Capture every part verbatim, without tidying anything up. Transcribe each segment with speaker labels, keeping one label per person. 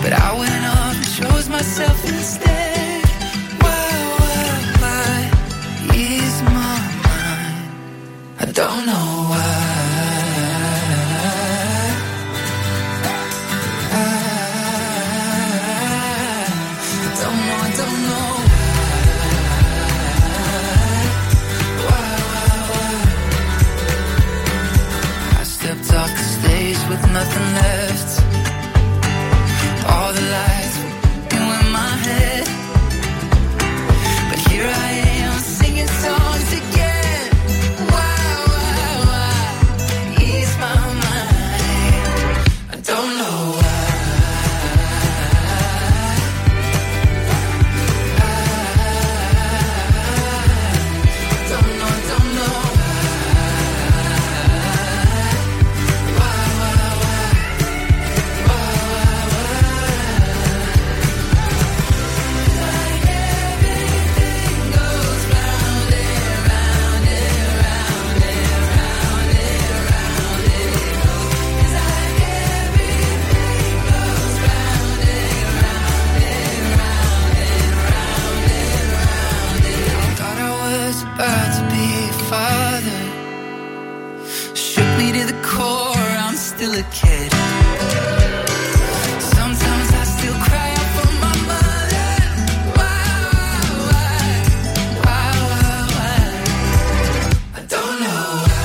Speaker 1: but I went up and chose myself instead. Why, why, why is my mind? I don't know why. With nothing left, all the lights were in my head, but here I am singing songs again. Why, why, why ease my mind? I don't know why. I don't know, don't know. About to be a father, shook me to the core. I'm still a kid. Sometimes I still cry out for my mother. Why, why, why, why, why? I don't know why.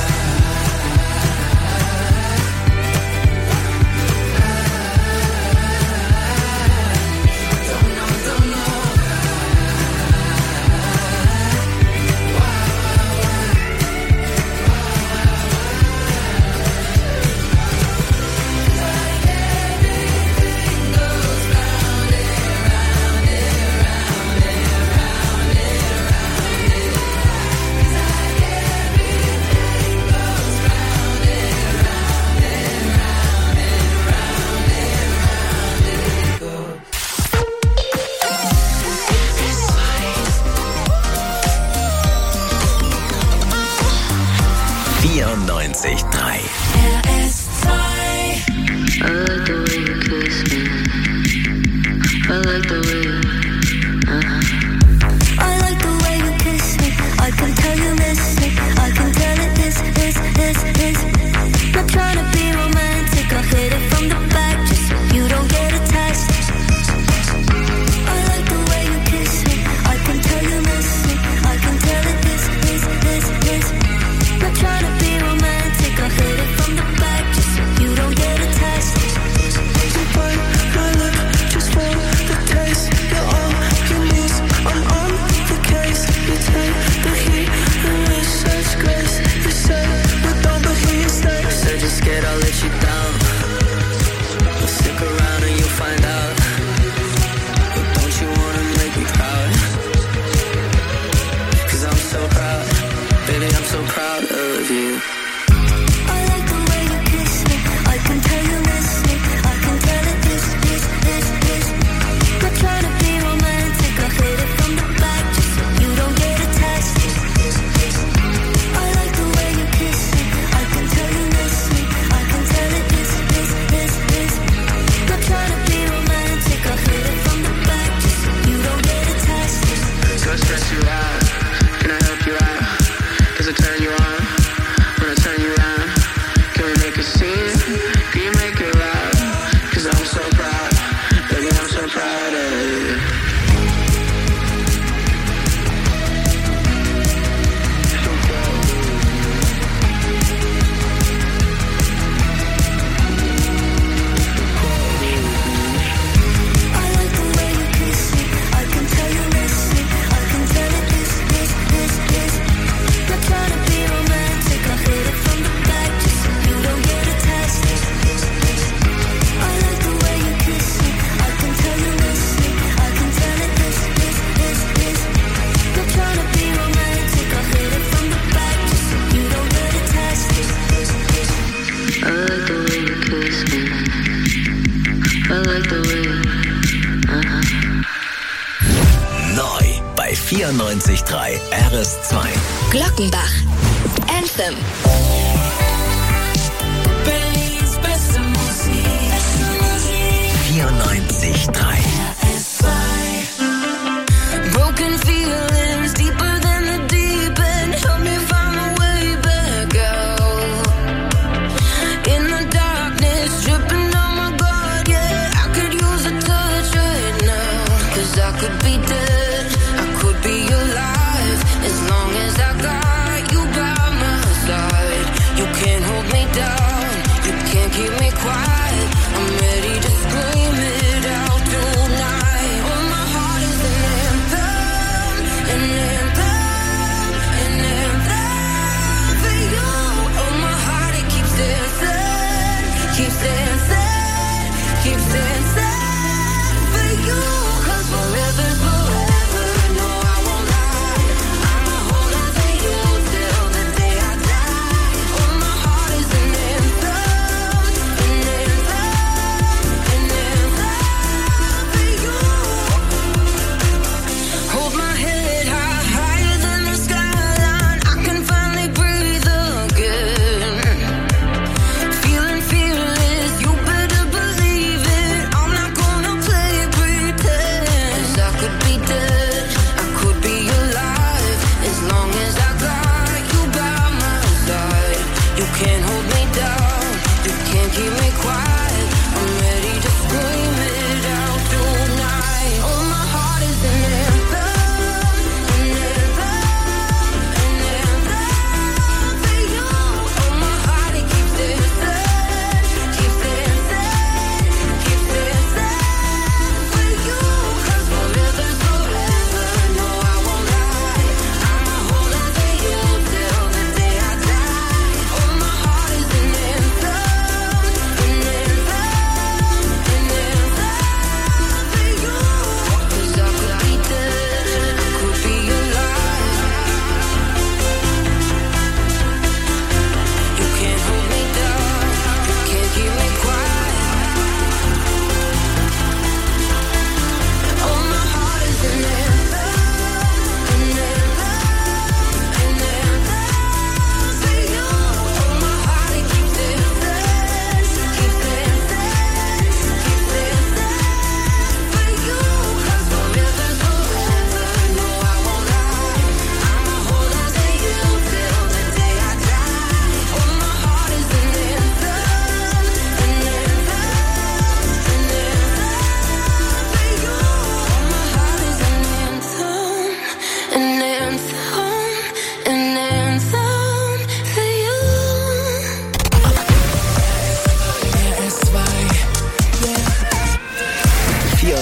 Speaker 1: I don't know, don't know.
Speaker 2: vierundneunzig Komma drei
Speaker 1: R S zwei.
Speaker 3: I like the way you kiss me. I like the way you, uh-huh. I like the way you kiss me. I can tell you miss me. I can tell it is, is, is, is. Not trying to be romantic. I hit it from the back just so you don't get attached. I like the way you kiss me. I can tell you miss me. I can tell it is, is, is, is. Not trying to be romantic. I hit it from the back just so you don't get attached. You bite my lip just for the taste. You're on your knees, I'm on the case. You take the heat and wish such grace. You say we're done, but here you stay. Said you're scared I'll let you down. Well, stick around and you'll find out. But don't you wanna make me proud? Cause I'm so proud. Baby, I'm so proud of you. I like the way you kiss me. I can tell you miss me. I can tell it is, is, is, is. Not trying to be romantic. I hit it from the back just so you don't get attached. I like the way you kiss me. I can tell you miss me. I can tell it is, is, is, is. Not trying to be romantic. I hit it from the back just so you don't get attached. So I stress you out. Can I help you out? Does it turn you on? When I turn you around, can we make a scene? Can you make it loud? Cause I'm so proud, baby, I'm so proud of you. So proud of you. I like the way you kiss me. I can tell you miss me. I can tell it is, is, is, is. Not trying to be romantic. I hit it from the back just so you don't get attached. I like the way you kiss me. I can tell you miss me. I can tell it is, is, is, is. Not trying to be romantic. I hit it from the back just so you don't get attached. I like the way you kiss me. I like the way you, uh-huh.
Speaker 2: Neu bei vierundneunzig Komma drei R S zwei.
Speaker 4: Glockenbach. Anthem.
Speaker 1: Berlins beste Musik.
Speaker 2: vierundneunzig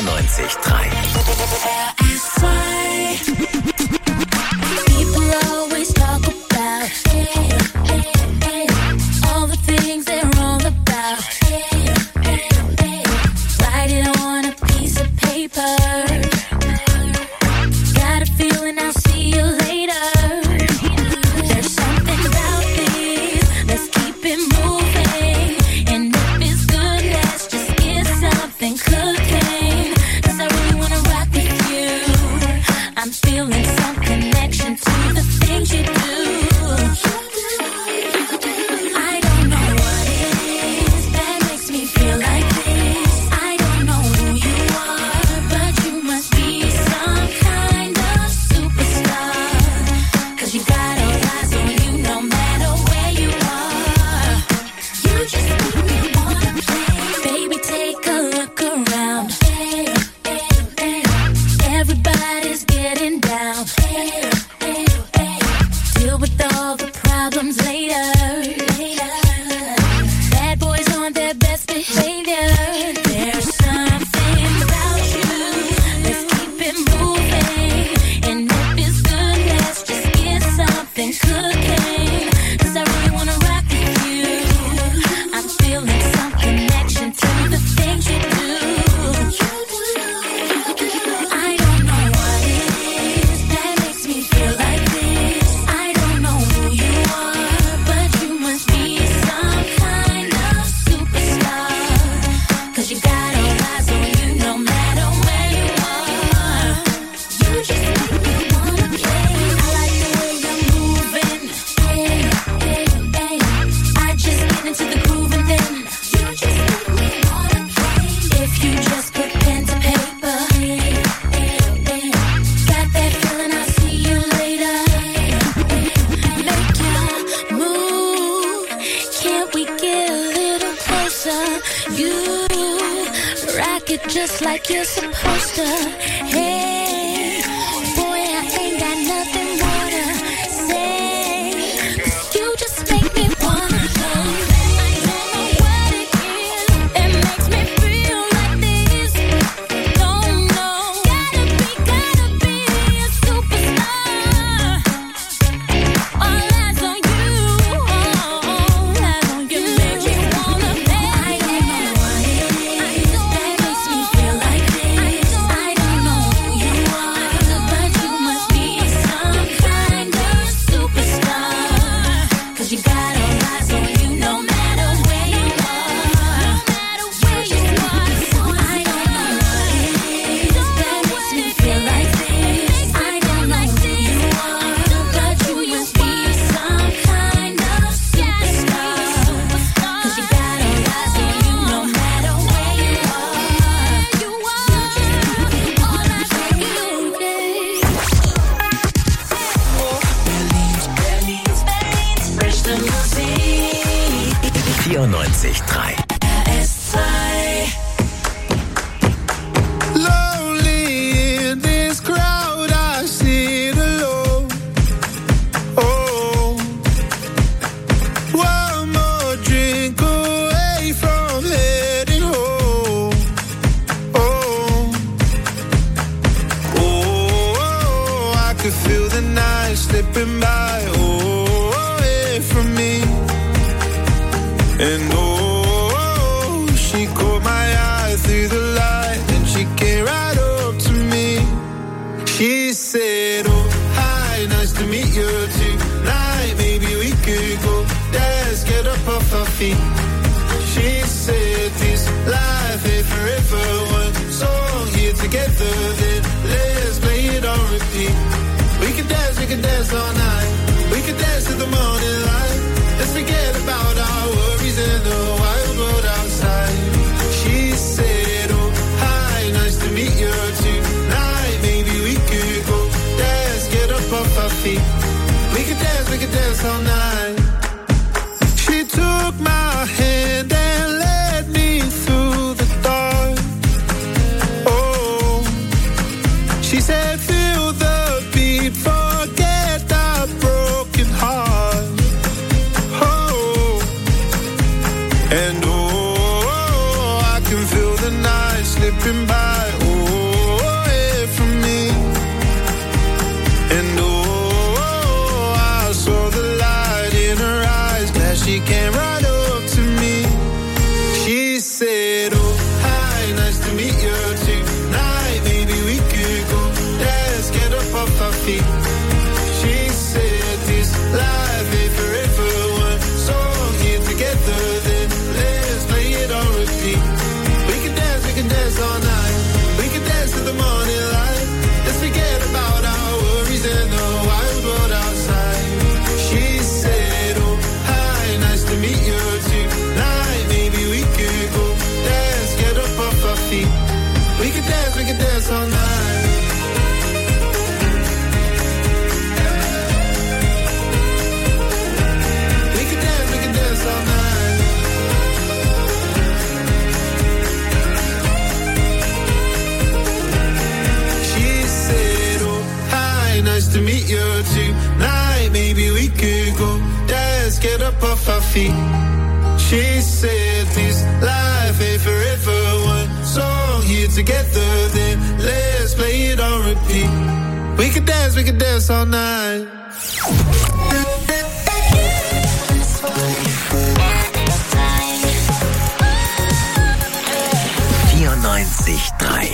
Speaker 2: vierundneunzig Komma drei.
Speaker 3: People always talk about all the things they're wrong about. Write it on a piece of paper. Got a feeling I'll see you later. There's something about this. Let's keep it moving. And if it's good, let's just get something cooking. 'Cause I really wanna rock with you. I'm feeling some connection to the things you do. I don't know what it is that makes me feel like this. I don't know who you are, but you must be some kind of superstar. 'Cause you got all eyes on you no matter where you are. You just make me wanna play. Baby, take a look around. Everybody's getting down. Deal with all the problems later. Bad boys on their best behavior. There's something about you. Let's keep it moving. And if it's good, let's just get something cooking. 'Cause I really wanna rock with you. I'm feeling some connection to the things you do. I don't know what it is that makes me feel like this. I don't know who you are, but you must be some kind of superstar. 'Cause you got all eyes on you no matter where you are. You just make me wanna play. I like the way you're moving. Hey, hey, hey. I just get into the groove and then you just make me wanna play. If you just put pen to paper. Got that feeling, I'll see you later. Make your move. Can't we get a little closer? You rock it just like you're supposed to. Hey, boy, I ain't got nothing more to say. 'Cause you just make me wanna play. I don't know what it is that makes me feel like this. No, no, gotta be, gotta be a superstar. All eyes on you, all eyes on you. Make me wanna play. I don't know what it is that makes me feel like this. I don't know who you are, but you must be some kind of superstar. 'Cause you got all eyes on you no matter where you are. No matter where you are. So I don't know what it is that makes me feel like this. I don't know who you are, but you must be some kind of superstar. 'Cause you got all eyes on you no matter where you are. You are all eyes on you.
Speaker 2: vierundneunzig Komma drei.
Speaker 5: Lonely in this crowd, I sit alone. Oh, one more drink away from heading home. Oh, oh, I could feel the night slipping by. Oh, away from me. And oh, she caught my eye through the light, and she came right up to me. She said, oh, hi, nice to meet you tonight. Maybe we could go dance, get up off our feet. She said, this life ain't forever. One song here together, then let's play it on repeat. We can dance, we can dance all night. We can dance to the morning light. Let's forget about our worries in the wild world outside. She said, oh, hi, nice to meet you tonight. Maybe we could go dance, get up off our feet. We could dance, we could dance all night. She took my hand and led me through the dark. Oh, she said, feel the beat, forget our broken heart. Oh, and oh, I can feel the night slipping by. Oh, she came right up to me. She said, oh, hi, nice to meet you tonight. Maybe we could go, let's get up off our feet. She said, this life ain't forever. One song here together, then let's play it on repeat. We can dance, we can dance all night. We can dance to the morning light. Let's forget about our worries and the wild world outside. She said, oh, hi, nice to meet you tonight. Maybe we could go dance, get up off our feet. We can dance, we can dance all night. We can dance, we can dance all night. She said, oh, hi, nice to meet you tonight. Maybe we could go dance, get up off our feet. She said, this life ain't forever. One song here together, then let's play it on repeat. We can dance, we can dance all night.
Speaker 2: vierundneunzig drei.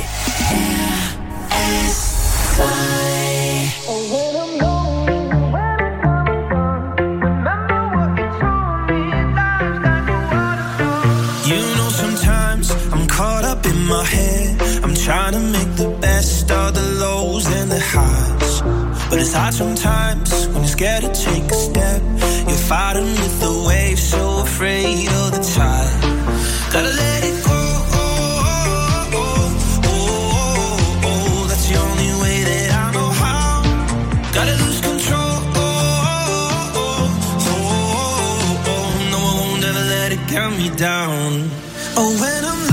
Speaker 6: My head, I'm trying to make the best of the lows and the highs, but it's hard sometimes when you're scared to take a step. You're fighting with the waves, so afraid of the tide. Gotta let it go. Oh, oh, oh, oh, oh, that's the only way that I know how. Gotta lose control. Oh, oh, oh, oh, oh, no, I won't ever let it get me down. Oh, when I'm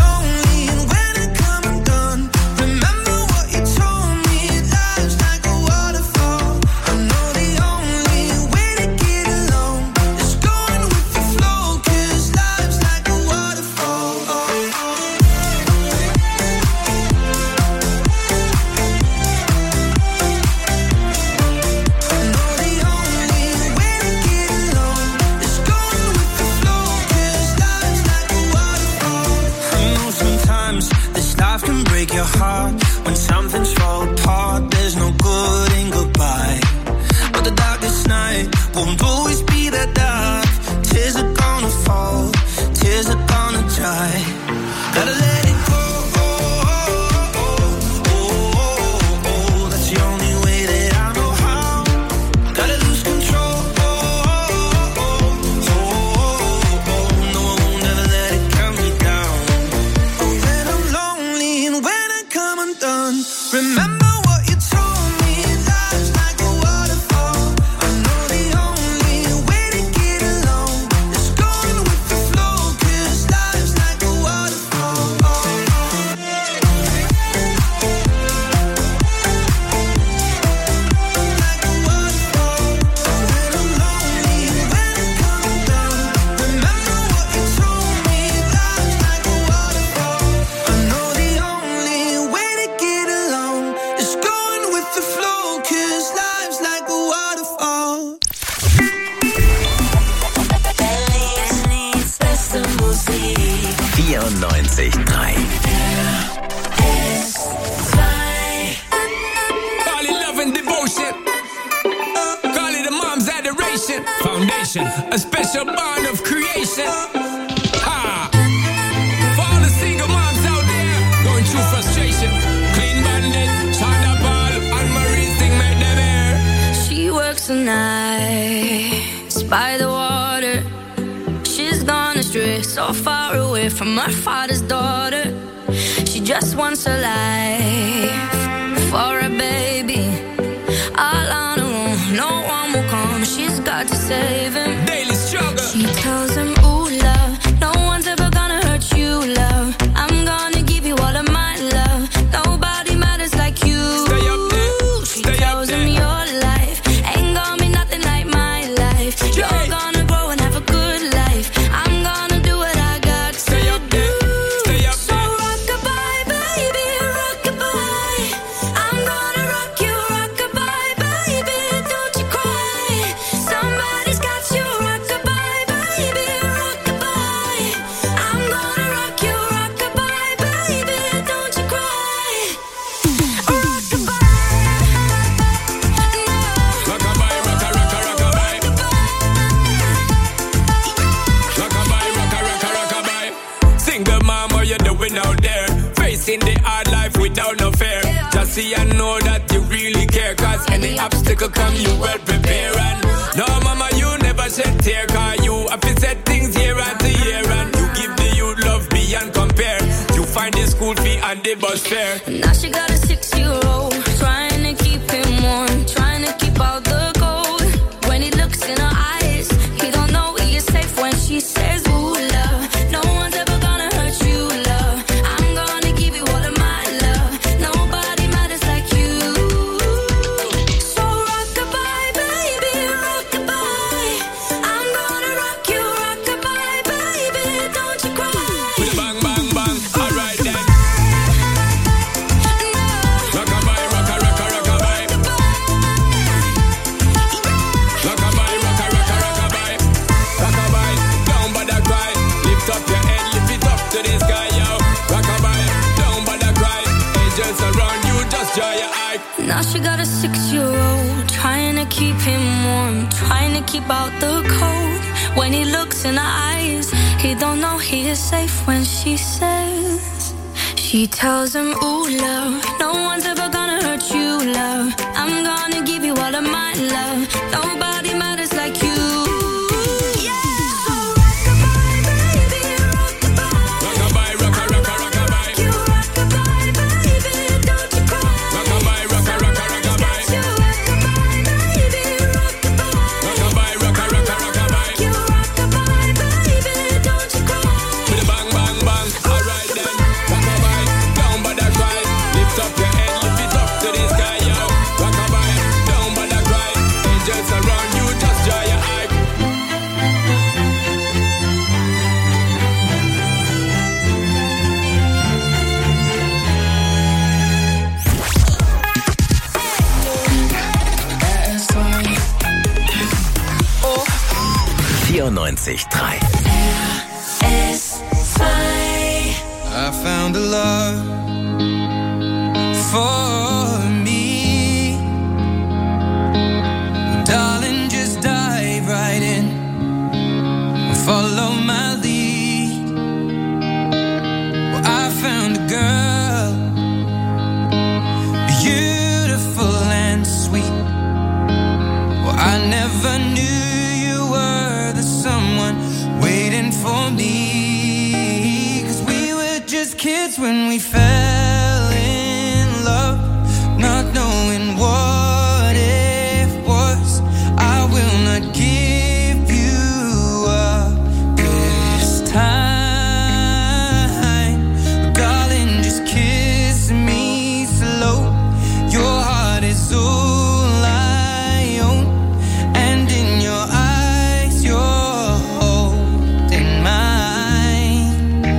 Speaker 6: when something's fall apart, there's no good in goodbye. But the darkest night won't always be that dark. Tears are gonna fall, tears are gonna dry. Gotta let it go. Oh, oh, oh, oh, oh, that's the only way that I know how. Gotta lose control. Oh, oh, oh, oh, oh, no, I won't ever let it calm me down. Oh, when I'm lonely and when undone. Remember what you told me, life's like a waterfall. I know the only way to get along is going with the flow, 'cause life's like a waterfall. Like a waterfall. When I'm lonely, when I'm coming down. Remember what you told me, life's like a waterfall. I know the only way to get along is going with the flow, 'cause life's like a waterfall.
Speaker 2: vierundneunzig drei.
Speaker 7: Call it love and devotion. Call it a mom's adoration. Foundation, a special bond of creation. Ha! For all the single moms out there going through frustration. Clean bandit, China ball, and Marie thing made them air.
Speaker 8: She works the nights by the water. She's gone astray, so far away from her father's daughter. She just wants a life for a baby. All on her own, no one will come. She's got to save him.
Speaker 7: Daily struggle.
Speaker 8: She tells him, ooh, love, no one's ever gonna hurt you, love. I'm gonna give you all of my love. Nobody matters like you.
Speaker 7: Stay up there.
Speaker 8: She
Speaker 7: Stay
Speaker 8: tells
Speaker 7: up
Speaker 8: him
Speaker 7: there.
Speaker 8: your life ain't gonna be nothing like my life. You're
Speaker 7: Hey.
Speaker 8: gonna grow and have a good life. I'm gonna do what I got
Speaker 7: Stay
Speaker 8: to
Speaker 7: up
Speaker 8: do.
Speaker 7: there. Stay up
Speaker 8: So
Speaker 7: there.
Speaker 8: rock-a-bye, baby, rock-a-bye. I'm gonna
Speaker 7: facing the hard life without no fear. Just see and know that you really care, cause any obstacle come you well prepare. And no mama you never shed tear, cause you have to set things year after year. And you give the youth love beyond compare. You find the school fee and the bus fare.
Speaker 8: Now she got a six-year-old, trying to keep him warm, trying to keep out the cold. When he looks in her eyes, he don't know he is safe when she says, ooh, love, no one's ever gonna hurt you, love. I'm gonna give you all of my love. Nobody matters like you. So rock-a-bye, baby, rock-a-bye. I'm gonna rock you, rock-a-bye, baby, don't you cry.
Speaker 7: With a bang, bang, bang, alright then. Rock-a-bye, rocka, rocka, rock-a-bye. Rock-a-bye, rocka, rocka, rock-a-bye. Rock-a-bye, don't bother cry. Lift up your head, lift it up to the sky, yo. Rock-a-bye, don't bother cry. Angels around you, just dry your eye.
Speaker 8: Now she got a six-year-old, trying to keep him warm, trying to keep out the cold. When he looks in her eyes, he don't know he is safe when she says, she tells him, ooh, love, no one's ever gonna hurt you, love. I'm gonna give you all of my love. Nobody matters like you. So rock-a-bye, baby, rock-a-bye.
Speaker 7: Rock-a-bye, rocka, rocka, rock-a-bye.
Speaker 8: You rock-a-bye, baby, don't you cry.
Speaker 7: Rock-a-bye, rocka, rocka, rock-a-bye.
Speaker 8: You rock-a-bye, baby, rock-a-bye.
Speaker 7: Rock-a-bye, rocka, rocka, rock-a-bye.
Speaker 8: You rock-a-bye, baby, don't you cry.
Speaker 7: With a bang, bang, bang, alright then. Rock-a-bye, don't bother cry. Lift up your head, lift it up to the sky, yo. Rock-a-bye, don't bother cry. Angels around you, just dry your eye.
Speaker 2: vierundneunzig Komma drei.
Speaker 6: I found a love for me. Darling, just dive right in. Follow my lead. Well, I found a girl, beautiful and sweet. Well, I never knew you were the someone waiting for me. 'Cause we were just kids when we fell in love, not knowing what it was. I will not give you up this time. Darling, just kiss me slow. Your heart is all I own, and in your eyes you're holding mine.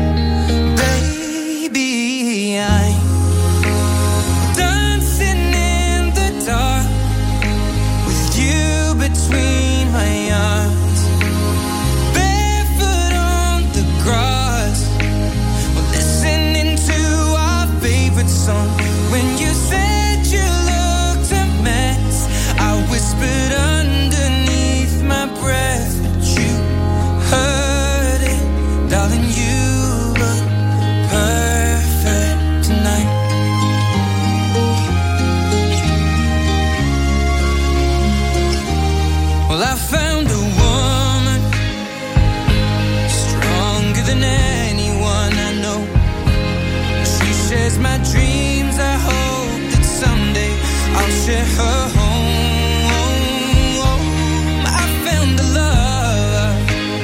Speaker 6: Baby, I'm dancing in the dark with you between my arms, barefoot on the grass, listening to our favorite song. When you said you looked a mess, I whispered underneath my breath, but you heard it, darling. You look perfect tonight. Well, I found a woman stronger than anyone I know. She shares my dreams. I hope that someday I'll share her home. I found a love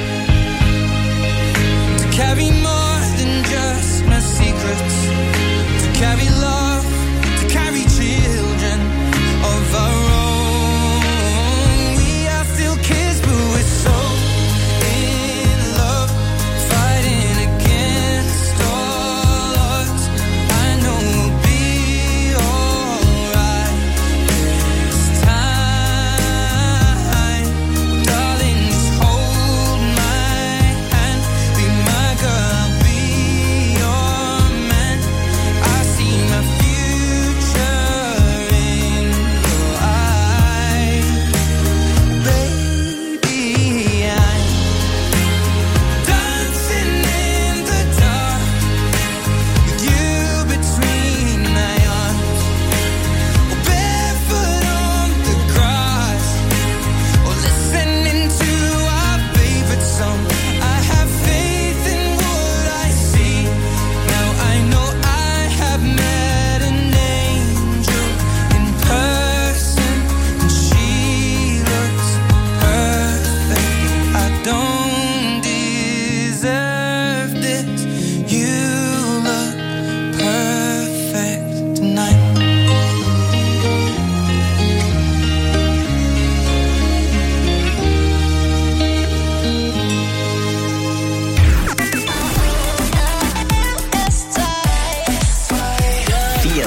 Speaker 6: to carry more than just my secrets, to carry love, to carry children of our own. We are still kids, but we're so in love, fighting against all odds. I know we'll be alright this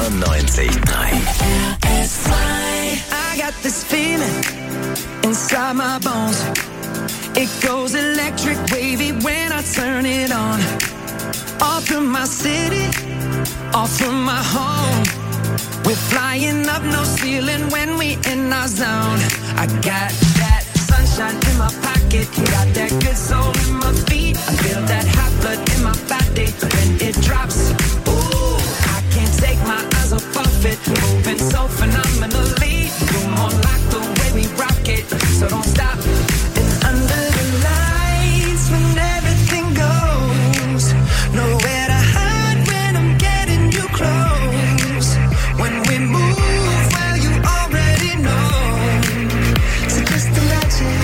Speaker 2: vierundneunzig Komma drei.
Speaker 1: I got this feeling inside my bones. It goes electric wavy when I turn it on. Off from my city, off from my home. We're flying up, no ceiling when we in our zone. I got that sunshine in my pocket, got that good soul in my feet. I feel that hot blood in my body when it drops. Ooh, I can't take my eyes off of it, moving so phenomenally. You're more like the way we rock it, so don't stop. And under the lights when everything goes, nowhere to hide when I'm getting you close. When we move, well you already know. So just imagine.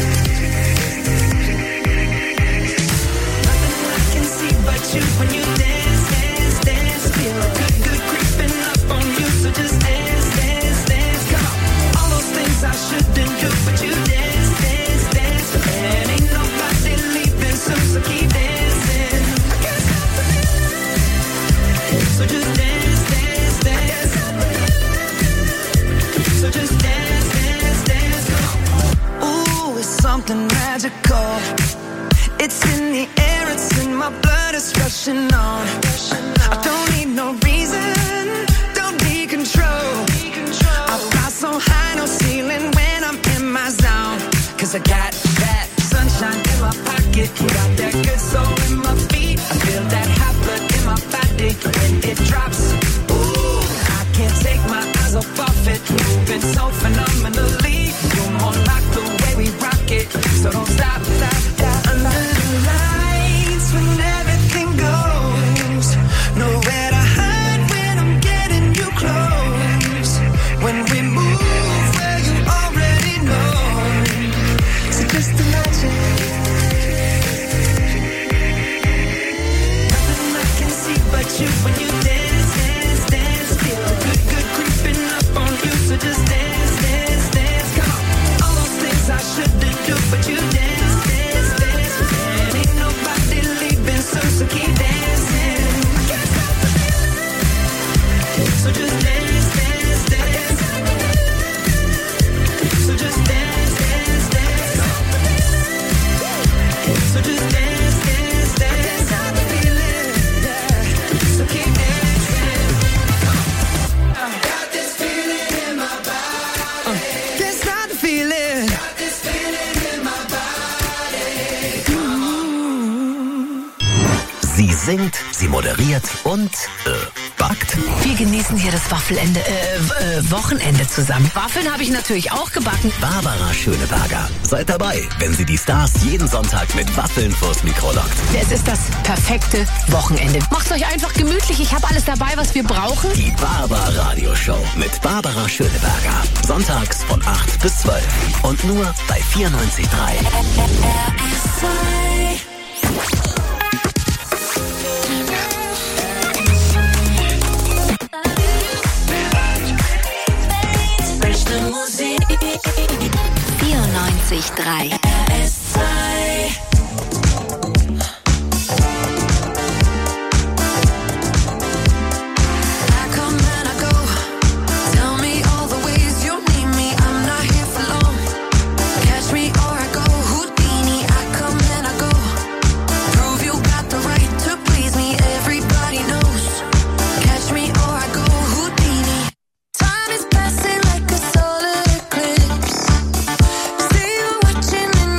Speaker 1: Nothing I can see but you when you dance, dance, dance. Feel good, good creeping up on you. So just dance, dance, dance. Come on. All those things I shouldn't do, but you dance, dance, dance. And ain't nobody leaving soon, so keep dancing. I can't stop the feeling. So just dance, dance, dance. So just dance, dance, dance. Come on. Ooh, it's something magical. It's in the air, it's in my blood, it's rushing on. I don't need no reason, don't need control. I fly so high, no ceiling when I'm in my zone. Cause I got that sunshine in my pocket, got that good soul in my feet. I feel that hot blood in my body when it drops. Ooh, I can't take my eyes off of it, moving so phenomenally. You're more like the way we rock it, so don't stop, stop, stop. Under the lights when everything goes, nowhere to hide when I'm getting you close. When we move, well you already know. So just imagine. Nothing I can see but you when you dance, dance, dance. Feel good, good creeping up on you. So just dance, dance, dance. Come on. All those things I shouldn't do, but you dance, dance, dance. And ain't nobody leaving soon, so keep dancing. I can't stop the feeling. So just dance, dance, dance. So just dance, dance, dance. So just dance, dance, dance. Stop the feeling, yeah. So keep dancing. Got this feeling in my body. Uh, can't stop the feeling. Got this feeling in my body. Ooh.
Speaker 2: Sie singt, sie moderiert und äh, backt.
Speaker 9: Wir genießen hier das Waffelende, äh, äh, Wochenende zusammen. Waffeln habe ich natürlich auch gebacken.
Speaker 2: Barbara Schöneberger. Seid dabei, wenn sie die Stars jeden Sonntag mit Waffeln vors Mikro lockt.
Speaker 9: Es ist das perfekte Wochenende. Macht's euch einfach gemütlich. Ich habe alles dabei, was wir brauchen.
Speaker 2: Die Barbara Radio Show mit Barbara Schöneberger. Sonntags von acht bis zwölf. Und nur bei vierundneunzig Komma drei.
Speaker 4: vierundneunzig Komma drei.
Speaker 8: Time is passing like a solar eclipse. See you watching in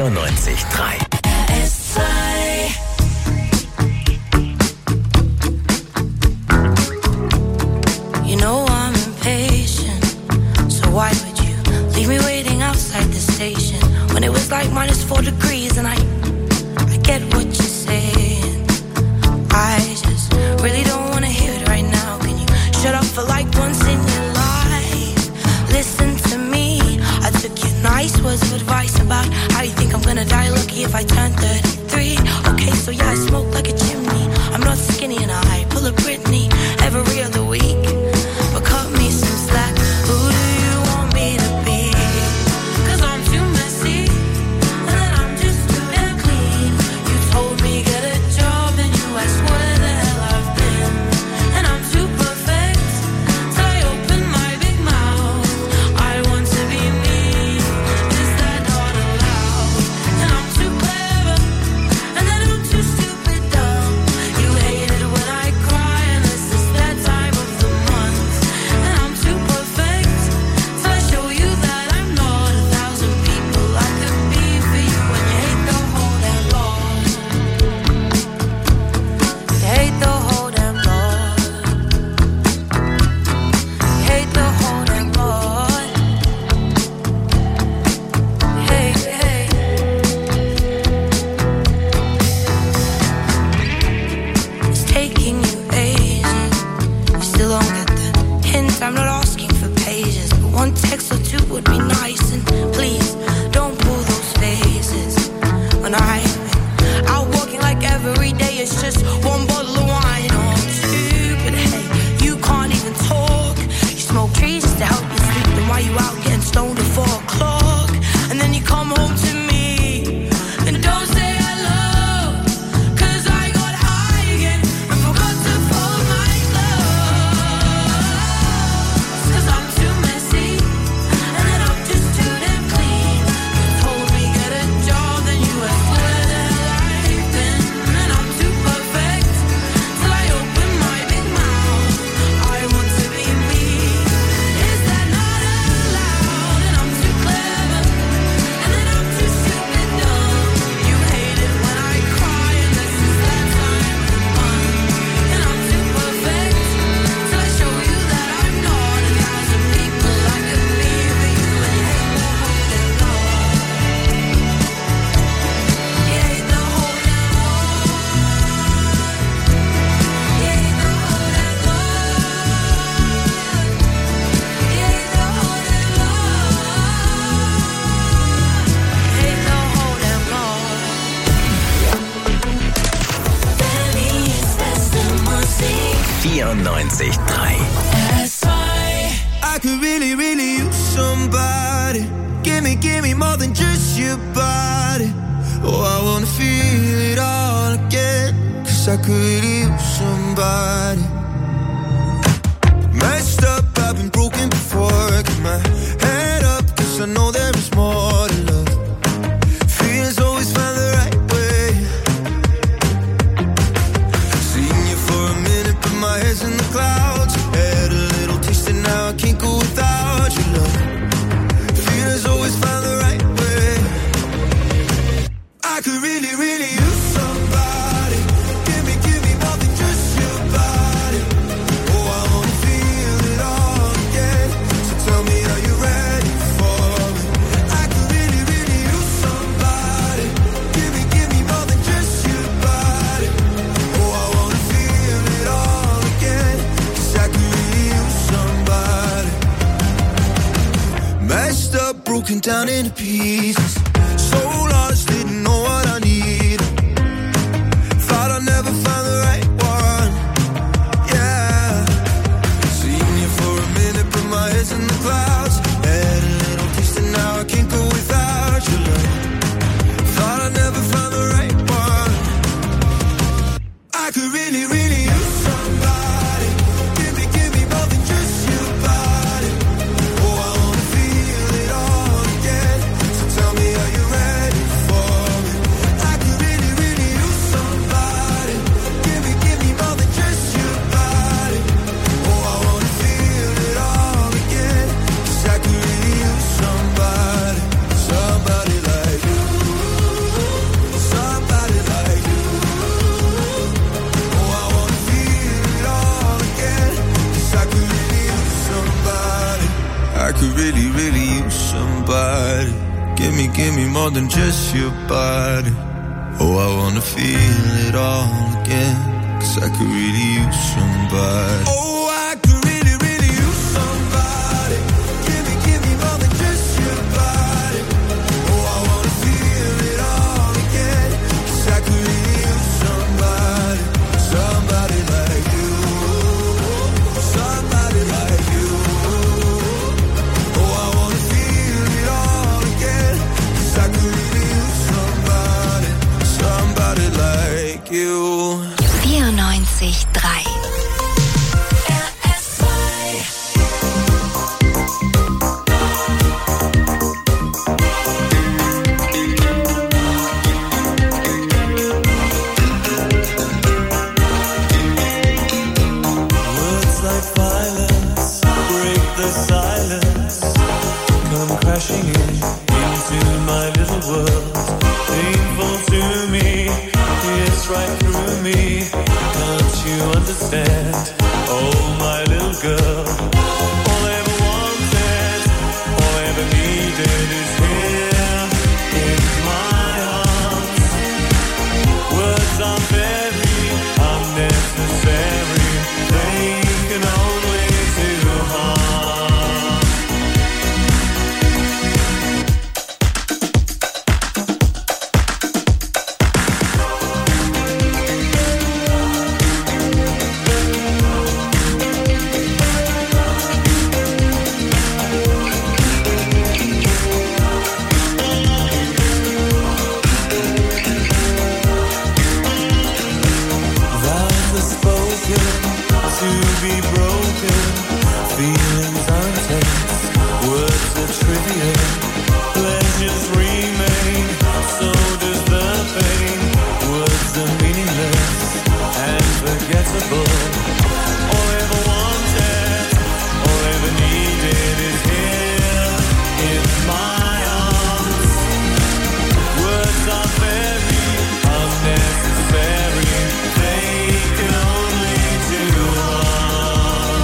Speaker 2: vierundneunzig Komma drei.
Speaker 1: R S zwei.
Speaker 8: You know I'm impatient, so why would you leave me waiting outside the station when it was like minus four degrees and I, I get what you're saying. I just really don't wanna hear it right now. Can you shut up for like once in your life? Listen to me. I took your nice words of advice about how you think I'm gonna die lucky if I turn thirty-three. Okay, so yeah, I smoke like a chimney. I'm not skinny and I pull a Britney every other week. But cut me some slack. Who do you want me to be? 'Cause I'm too messy and then I'm just too damn clean. You told me get a job and you asked where the hell I've been. And I'm too perfect till I open my big mouth. I want to be me. Is that not allowed? And I'm too clever and then I'm too stupid dumb. You hate it when I cry and this is that time of the month. And I'm too perfect till I show you that I'm not a thousand people I could be for you. And you hate the whole damn lot. You hate the whole damn lot. You hate the whole damn lot. Hey, hey. It's taking you ages. You still don't get the hint. I'm not asking for pages, but one text or two would be nice. And please don't pull those faces when I'm out walking like every day. It's just one bottle of wine or two. But hey, you can't even talk. You smoke trees just to help you sleep. Then why you out getting stoned at four o'clock? And then you come home to me and don't say hello. 'Cause I got high again and forgot to fold my clothes. 'Cause I'm too messy and then I'm just too damn clean. You told me get a job, then you asked where the hell I've been. And I'm too perfect till I open my big mouth. I want to be me. Is that not allowed? And I'm too clever and then I'm too stupid dumb. You hate it when I cry and this is that time of the month. And I'm too perfect till I show you that I'm not a thousand people I could be for you. And you hate the whole damn lot. You hate the whole damn lot. You hate the whole damn lot. You hate the whole damn lot. You hate the whole damn lot. Baby, it's best in Musik.
Speaker 2: vierundneunzig Komma drei.
Speaker 1: R S zwei.
Speaker 6: I could really, really use somebody. Give me, give me more than just your body. Oh, I wanna feel it all again. 'Cause I could really use somebody. Messed up, I've been broken before. Get my head up, 'cause I know there is more to love. Feels always find the right way. Seen you for a minute, but my head's in the clouds. Had a little taste and now I can't go without your love. Feels always find the right way. I could really, really use somebody. Give me, give me more than just your body. Oh, I wanna feel it all again. So tell me, are you ready for it? I could really, really use somebody. Give me, give me more than just your body. Oh, I wanna feel it all again. 'Cause I could really use somebody. Messed up, broken down into pieces. So lost, didn't know what I needed. Thought I'd never find the right one. Yeah. Seen you for a minute, but my head's in the clouds. Had a little taste and now I can't go without your love. Thought I'd never find the right one. I could really, really use somebody. Give me, give me more than just your body. Oh, I wanna feel it all again. So tell me, are you ready for
Speaker 5: really, really use somebody. Give me, give me more than just your body. Oh, I wanna feel it all again, 'cause I could really use somebody. Oh, I could really, really use somebody. Give me, give me more than just your body. Oh, I wanna feel it all again, 'cause I could really use somebody. Somebody like you. Somebody like you. Oh, I wanna feel it all again, 'cause I could really use somebody. Somebody like you.
Speaker 4: vierundneunzig Komma drei
Speaker 10: Crashing in into my little world, painful to me, it's right through me. Can't you understand? Oh, my little girl. All I ever wanted, all I ever needed is here in my arms. Words are very unnecessary, they can only do harm. To be broken, feelings are intense, words are trivial, pleasures remain, so does the pain. Words are meaningless and forgettable. All I ever wanted, all I ever needed is here in my arms. Words are very unnecessary, they can only do harm.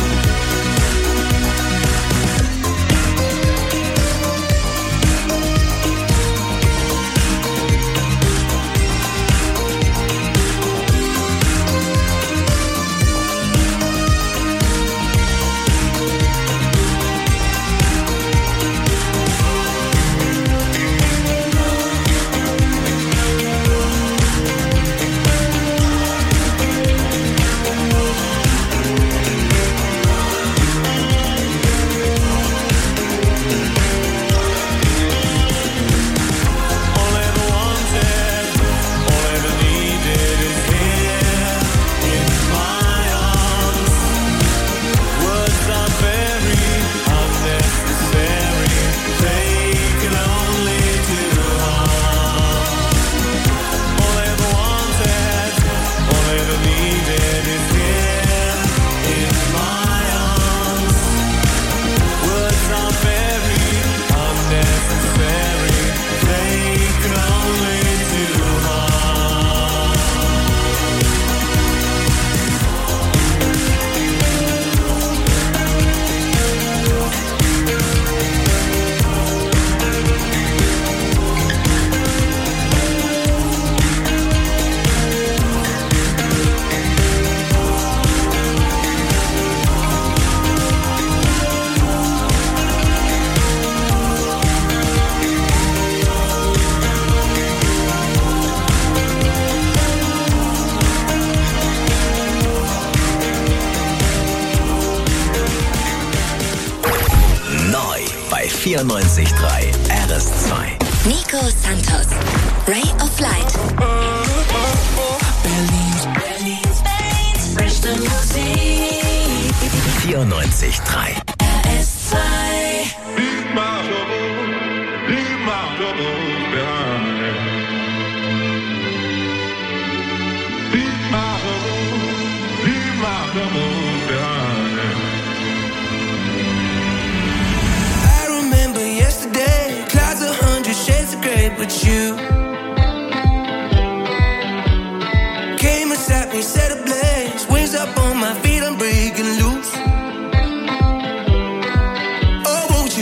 Speaker 2: vierundneunzig Komma drei R S zwei.
Speaker 4: Nico Santos, Ray of Light.
Speaker 2: vierundneunzig Komma drei
Speaker 4: R S zwei.
Speaker 1: With you came and sat me, set ablaze, wings up on my feet, I'm breaking loose. Oh, won't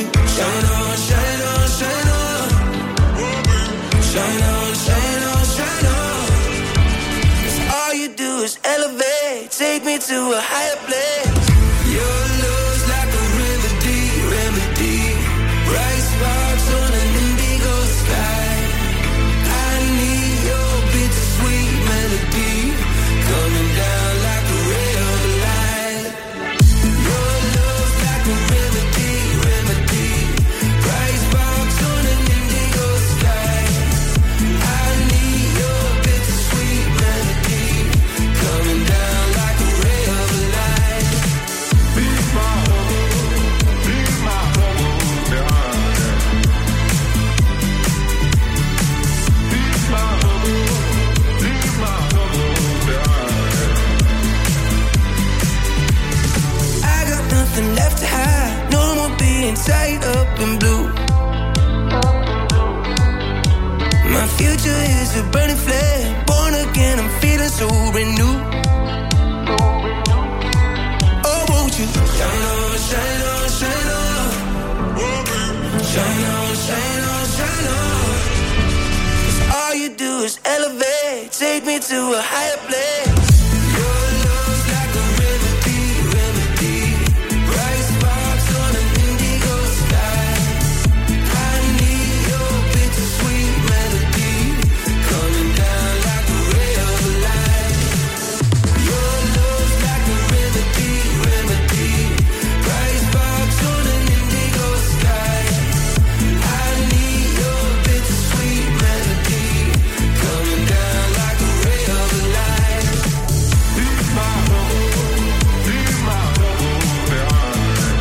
Speaker 6: me to a higher place. Your love's like a remedy, remedy. Bright sparks on an indigo sky. I need your bittersweet melody coming down like a ray of light. Your love's like a remedy, remedy. Bright sparks on an indigo sky. I need your bittersweet melody coming down like a ray of light. Be my home, be my home, darling. Be my home, be my home, darling. I got nothing left to hide. No more being tied up in blue. My future is a burning flame. Born again, I'm feeling so renewed. Oh, won't you shine on, shine on, shine on. Shine on, shine on, shine on. 'Cause all you do is elevate. Take me to a higher place. Your love's like a remedy, remedy. Bright sparks on an indigo sky. I need your bittersweet melody coming down like a ray of light. Your love's like a remedy, remedy. Bright sparks on an indigo sky. I need your bittersweet melody coming down like a ray of light. Be my home, be my home, darling.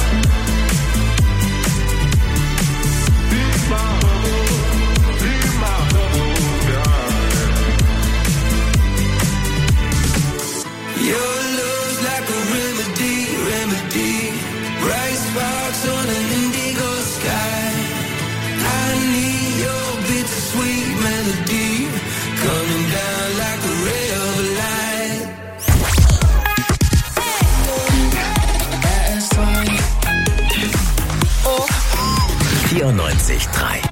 Speaker 6: Be my home, be my home, darling. Your love's like a remedy, remedy. Bright sparks on an indigo sky. I need your bittersweet melody coming down like a ray of light.
Speaker 2: vierundneunzig Komma drei.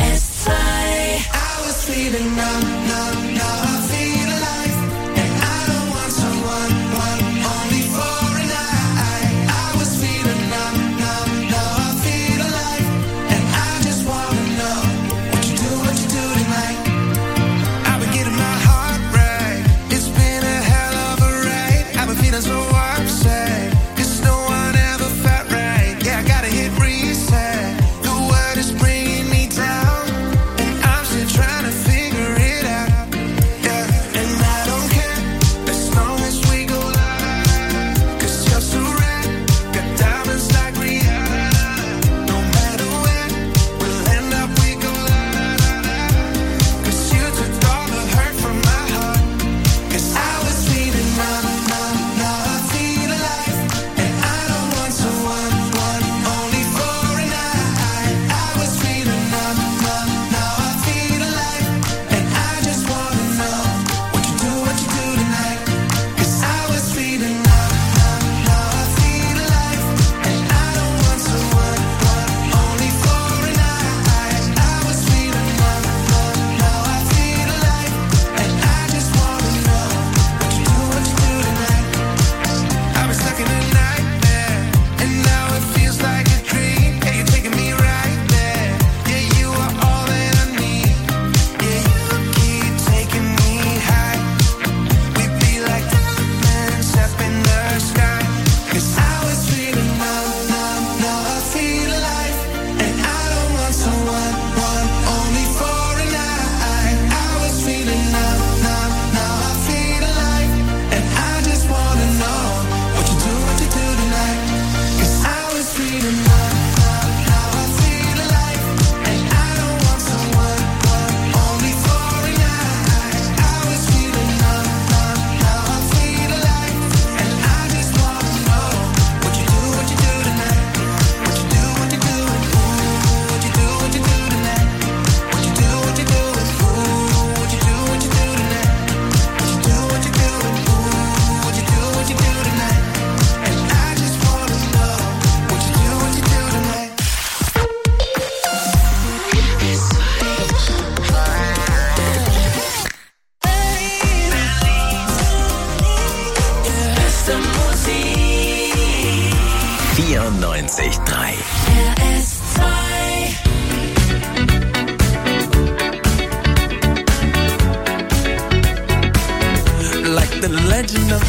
Speaker 6: I was feeling numb, numb, now I feel alive. And I don't want someone, one, only for a night. I was feeling numb, numb, now I feel alive. And I just wanna know what you do, what you do tonight. I've been getting my heart right. It's been a hell of a ride. I've been feeling so upset. 'Cause no one ever felt right. Yeah, I gotta hit reset. The world is bringing me down. And I'm still trying to figure it out.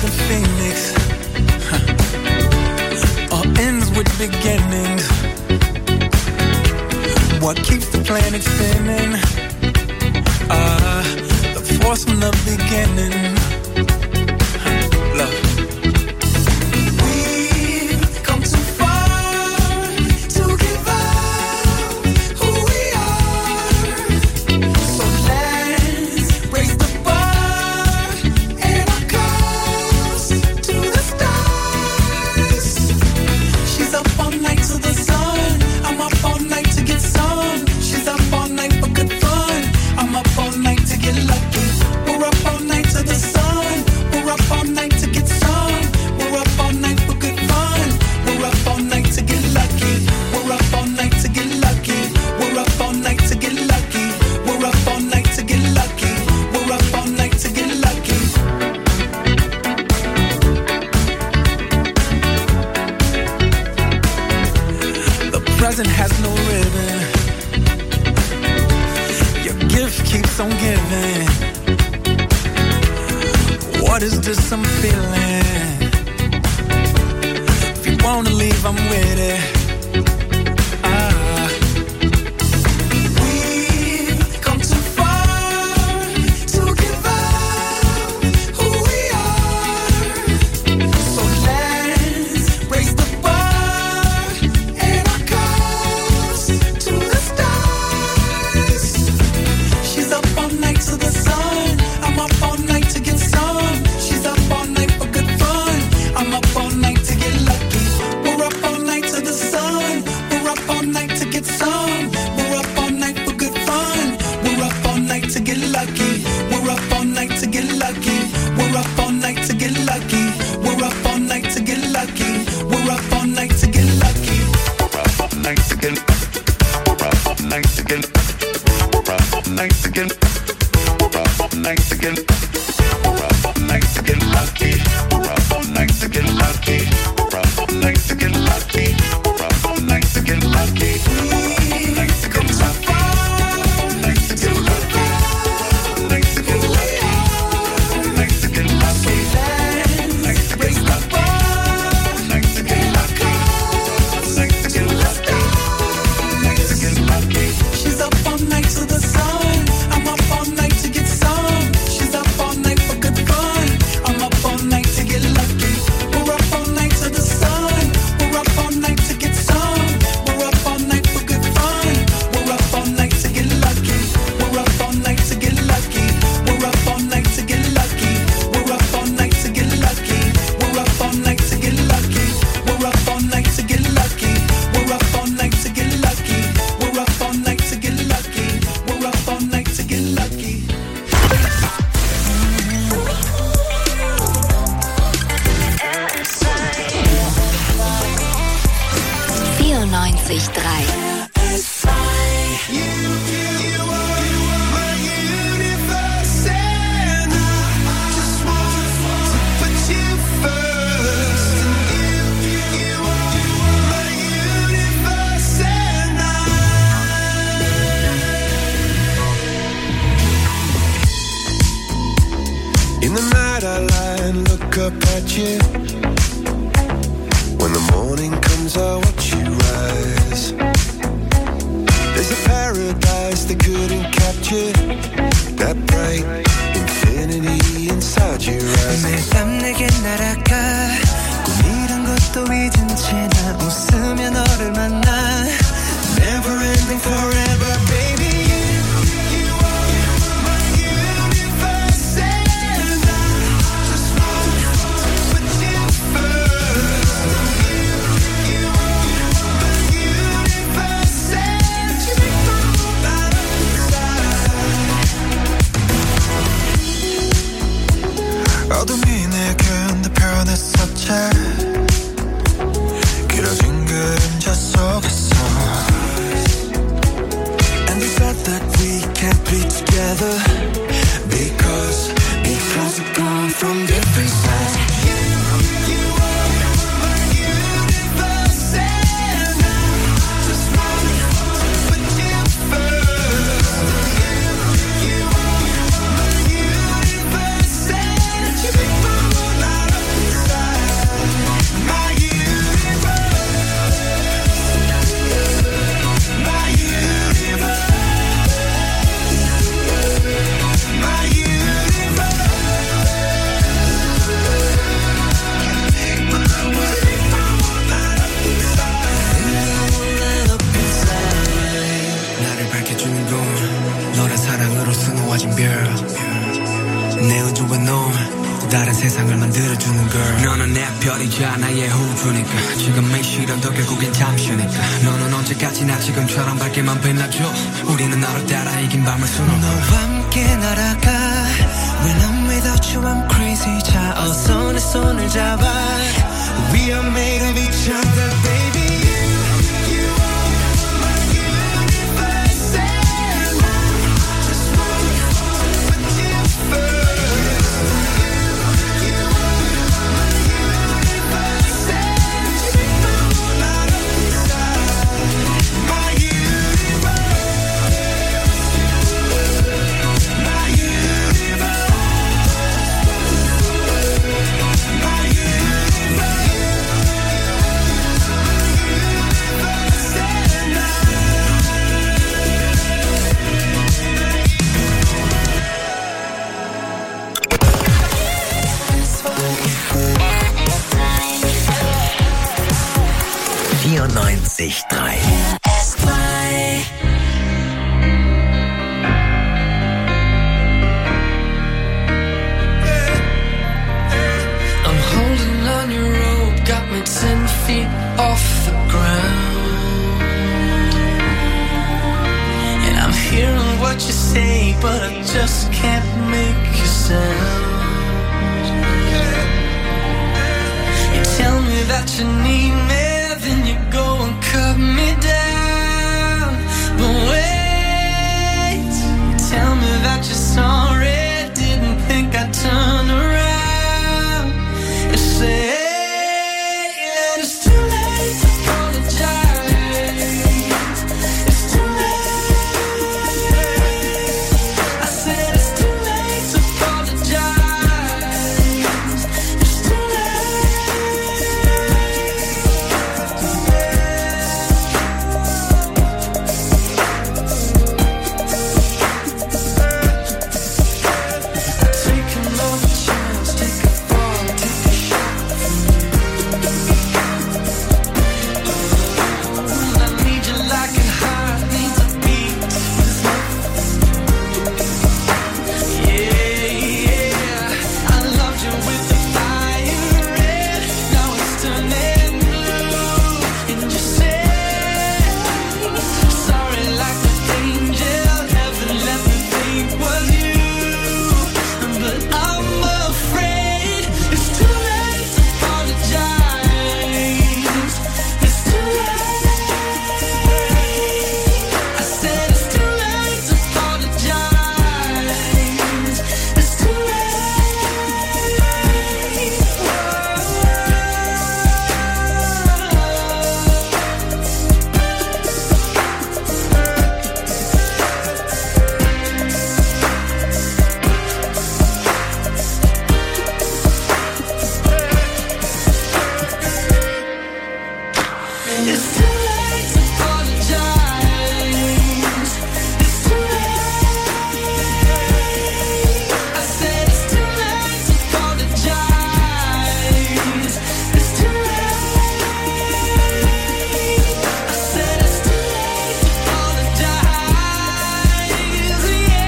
Speaker 6: the phoenix. Huh. All ends with beginnings. What keeps the planet spinning? Ah, uh, the force from the beginning. Huh. Love. Has no ribbon. Your gift keeps on giving. What is this I'm feeling? If you wanna leave, I'm with it.
Speaker 11: 주는 건 너란 사랑으로 수놓아진 별 내 우주와 넌 다른 세상을 만들어주는 girl 너는 내 별이자 나의 호주니까 지금의 시련도 결국엔 잠시니까 너는 언제까지나 지금처럼 밝게만 빛나줘 우리는 너를 따라 이긴 밤을 수놓아 너와 함께 날아가 When I'm without you I'm crazy 자 어서 내 손을 잡아 We are made of each other baby
Speaker 2: vierundneunzig Komma drei
Speaker 1: I'm holding on your rope, got me ten feet off the ground. And I'm hearing what you say, but I just can't make you sound. You tell me that you need me, then you go and cut me down. But wait, you tell me that you're sorry, didn't think I'd turn around. You say it's too late to apologize. It's too late. I said it's too late to apologize. It's too take another chance, take a fall, take a shot from you. I need you like a heart needs a beat. Yeah, yeah. I loved you with the fire red. Now it's turning blue. And you say sorry like an angel. Heaven let me think was you. But I'm afraid it's too late to apologize. It's too late. I said it's too late to apologize. It's too It's too late to apologize. It's too late. I said it's too late to apologize. It's too late. I said it's too late to apologize.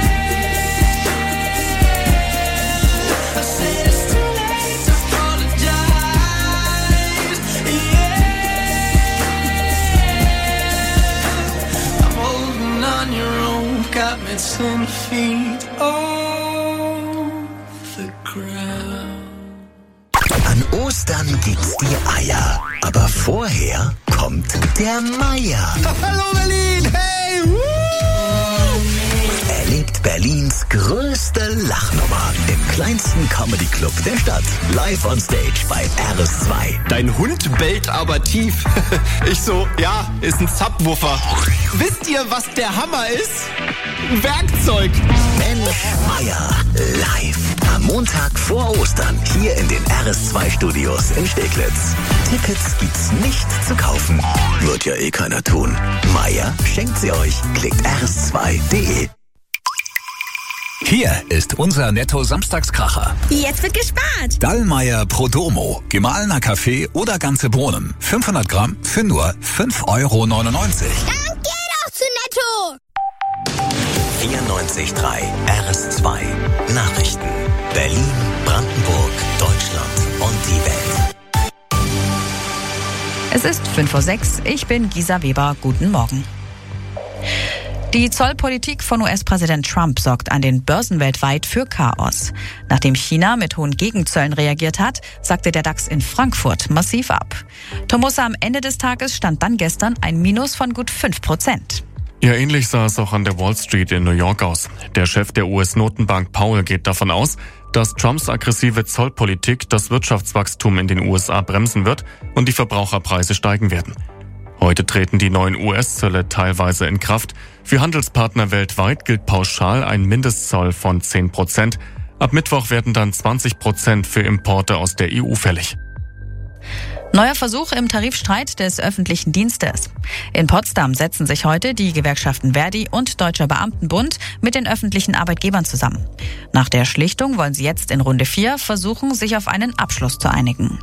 Speaker 1: Yeah. I said it's too late to apologize. Yeah. I'm holding on your rope, got me ten feet off the ground.
Speaker 2: An Ostern gibt's die Eier. Aber vorher kommt der Meier.
Speaker 11: Hallo Berlin, hey! Woo!
Speaker 2: Erlebt Berlins größte Lachnummer im kleinsten Comedy-Club der Stadt. Live on Stage bei R S zwei.
Speaker 12: Dein Hund bellt aber tief. Ich so, ja, ist ein Subwoofer. Wisst ihr, was der Hammer ist? Ein Werkzeug.
Speaker 2: Mensch Meier live. Am Montag vor Ostern hier in den R S zwei Studios in Steglitz. Tickets gibt's nicht zu kaufen. Wird ja eh keiner tun. Meier schenkt sie euch. Klickt r s zwei punkt de.
Speaker 13: Hier ist unser Netto-Samstagskracher.
Speaker 14: Jetzt wird gespart.
Speaker 13: Dallmayr Prodomo. Gemahlener Kaffee oder ganze Bohnen. fünfhundert Gramm für nur fünf Euro neunundneunzig.
Speaker 14: Dann geh doch zu Netto.
Speaker 2: vierundneunzig Komma drei R S zwei. Nachrichten. Berlin, Brandenburg, Deutschland und die Welt.
Speaker 14: Es ist fünf Uhr sechs. Ich bin Gisa Weber. Guten Morgen. Die Zollpolitik von U S-Präsident Trump sorgt an den Börsen weltweit für Chaos. Nachdem China mit hohen Gegenzöllen reagiert hat, sagte der DAX in Frankfurt massiv ab. Tomussa, am Ende des Tages stand dann gestern ein Minus von gut fünf Prozent.
Speaker 15: Ja, ähnlich sah es auch an der Wall Street in New York aus. Der Chef der U S-Notenbank Powell geht davon aus, dass Trumps aggressive Zollpolitik das Wirtschaftswachstum in den U S A bremsen wird und die Verbraucherpreise steigen werden. Heute treten die neuen U S-Zölle teilweise in Kraft. Für Handelspartner weltweit gilt pauschal ein Mindestzoll von zehn Prozent. Ab Mittwoch werden dann zwanzig Prozent für Importe aus der E U fällig.
Speaker 14: Neuer Versuch im Tarifstreit des öffentlichen Dienstes. In Potsdam setzen sich heute die Gewerkschaften Verdi und Deutscher Beamtenbund mit den öffentlichen Arbeitgebern zusammen. Nach der Schlichtung wollen sie jetzt in Runde vier versuchen, sich auf einen Abschluss zu einigen.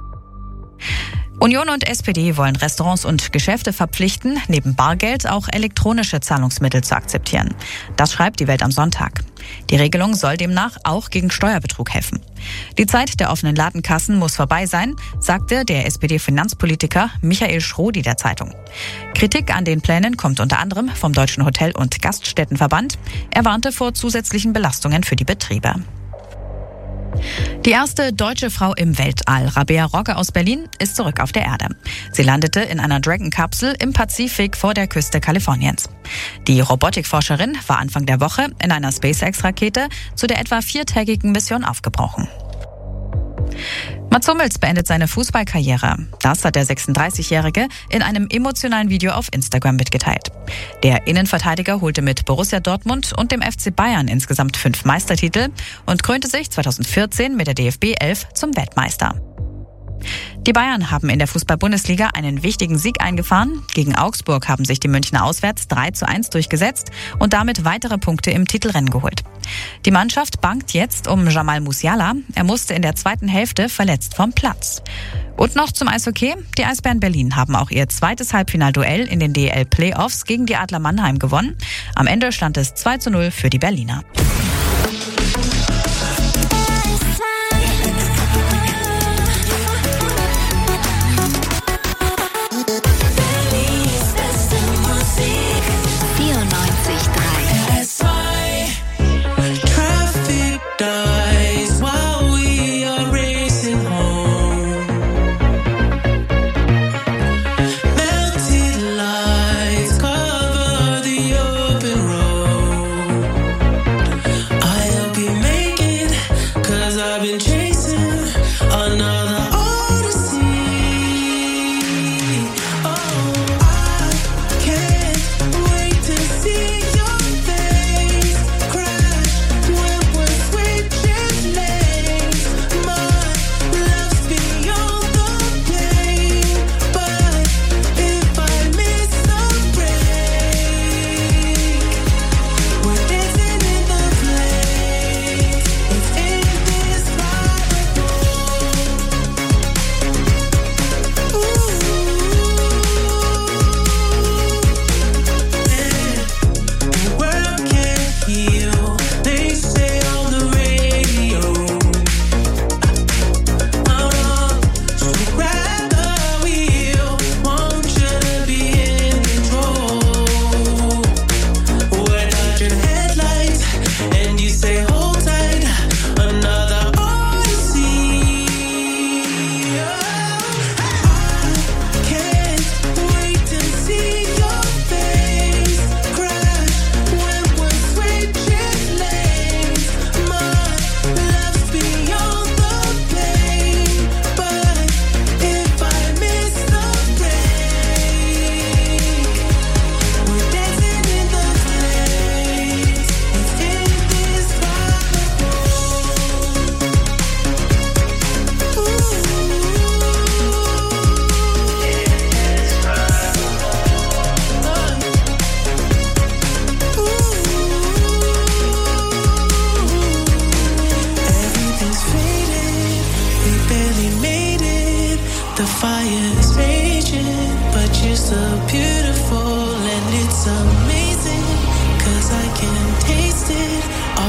Speaker 14: Union und S P D wollen Restaurants und Geschäfte verpflichten, neben Bargeld auch elektronische Zahlungsmittel zu akzeptieren. Das schreibt die Welt am Sonntag. Die Regelung soll demnach auch gegen Steuerbetrug helfen. Die Zeit der offenen Ladenkassen muss vorbei sein, sagte der S P D-Finanzpolitiker Michael Schrodi der Zeitung. Kritik an den Plänen kommt unter anderem vom Deutschen Hotel- und Gaststättenverband. Er warnte vor zusätzlichen Belastungen für die Betriebe. Die erste deutsche Frau im Weltall, Rabea Rogge aus Berlin, ist zurück auf der Erde. Sie landete in einer Dragon-Kapsel im Pazifik vor der Küste Kaliforniens. Die Robotikforscherin war Anfang der Woche in einer SpaceX-Rakete zu der etwa viertägigen Mission aufgebrochen. Mats Hummels beendet seine Fußballkarriere. Das hat der sechsunddreißigjährige in einem emotionalen Video auf Instagram mitgeteilt. Der Innenverteidiger holte mit Borussia Dortmund und dem F C Bayern insgesamt fünf Meistertitel und krönte sich zweitausendvierzehn mit der D F B elf zum Weltmeister. Die Bayern haben in der Fußball-Bundesliga einen wichtigen Sieg eingefahren. Gegen Augsburg haben sich die Münchner auswärts drei zu eins durchgesetzt und damit weitere Punkte im Titelrennen geholt. Die Mannschaft bangt jetzt um Jamal Musiala. Er musste in der zweiten Hälfte verletzt vom Platz. Und noch zum Eishockey. Die Eisbären Berlin haben auch ihr zweites Halbfinalduell in den D E L-Playoffs gegen die Adler Mannheim gewonnen. Am Ende stand es zwei zu null für die Berliner.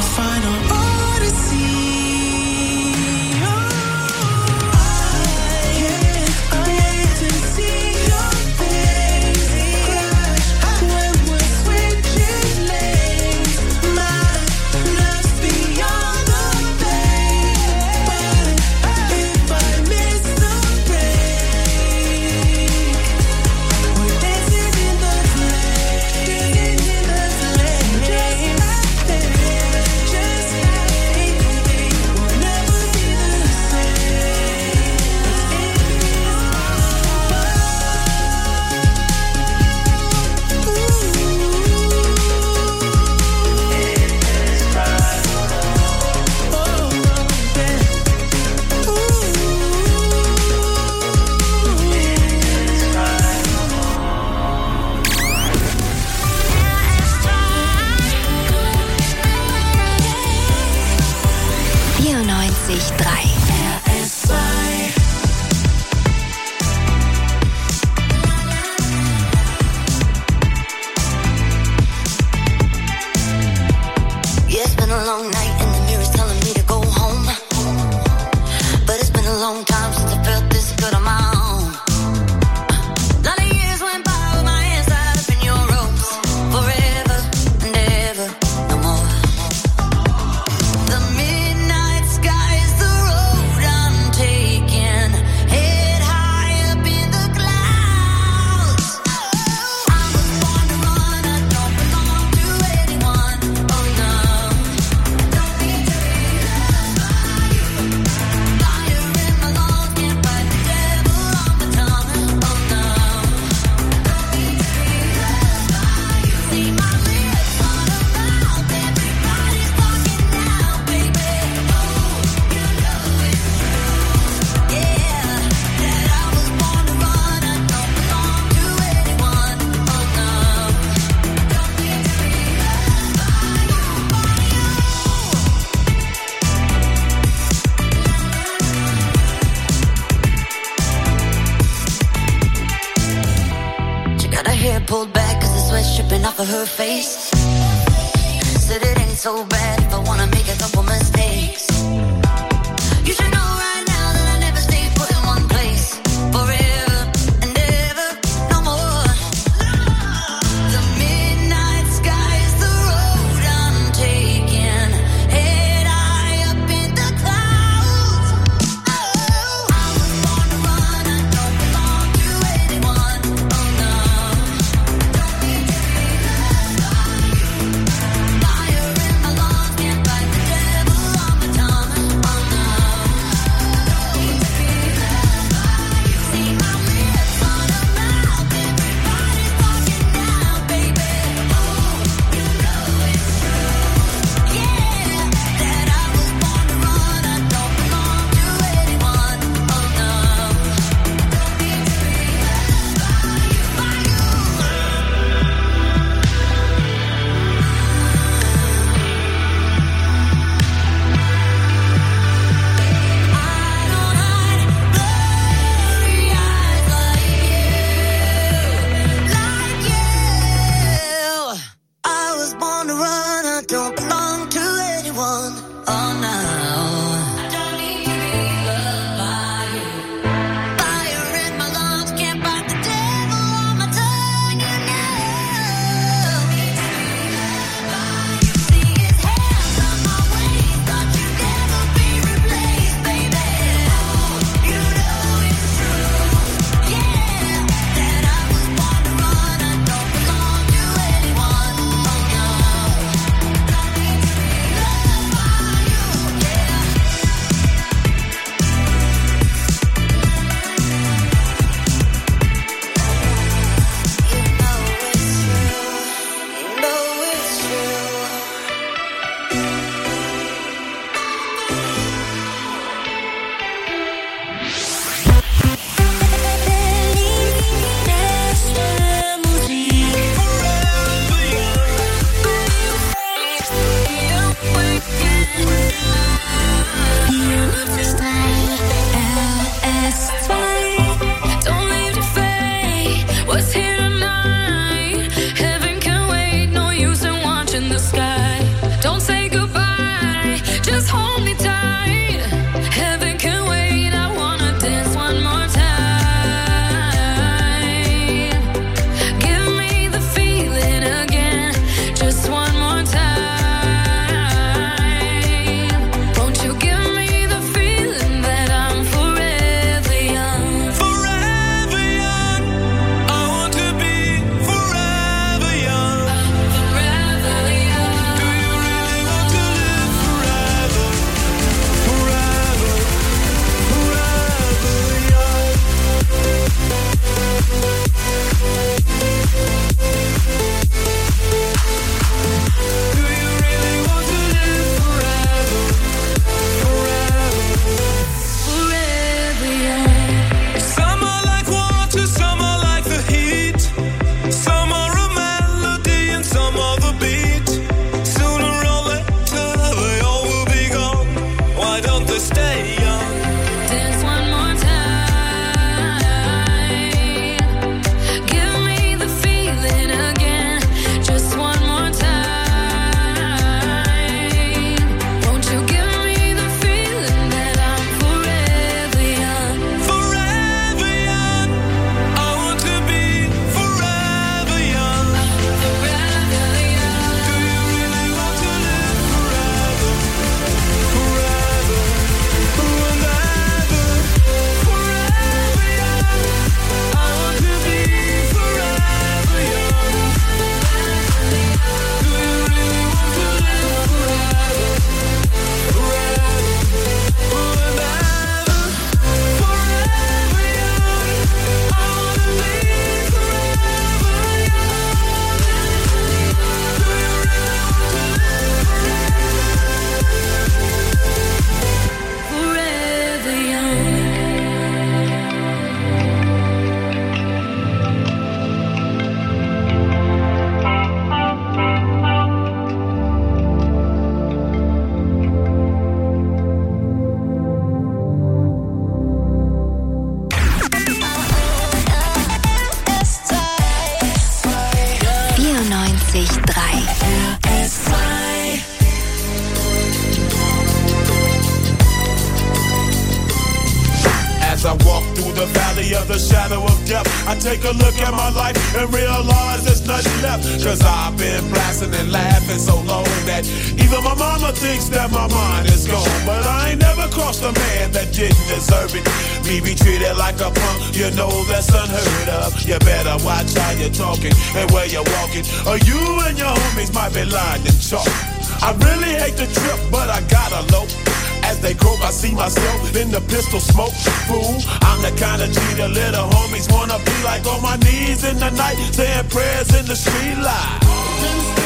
Speaker 16: Pulled back cause the sweat's dripping off of her face. Said it ain't so bad if I wanna make a couple mistakes. You should know right now that I never stay put in one place forever and ever, no more. The midnight sky is the road I'm taking, head high up in the clouds. Oh, I was born to run, I don't belong to anyone. Oh no.
Speaker 1: R S zwei.
Speaker 17: As I walk through the valley of the shadow of death, I take a look at my life and realize there's nothing left. Cause I've been blasting and laughing so long that even my mama thinks that my mind is gone. But I ain't never crossed a man that didn't deserve it. Me be treated like a punk, you know that's unheard of. You better watch how you're talking and where you're walking, or you and your homies might be lying in chalk. I really hate the trip, but I gotta low. As they croak, I see myself in the pistol smoke. Fool, I'm the kind of G the little homies wanna be like, on my knees in the night, saying prayers in the street light.